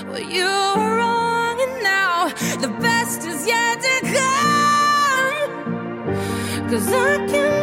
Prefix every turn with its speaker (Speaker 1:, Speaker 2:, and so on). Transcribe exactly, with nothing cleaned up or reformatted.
Speaker 1: Well, you were wrong, and now the best is yet to come. 'Cause I can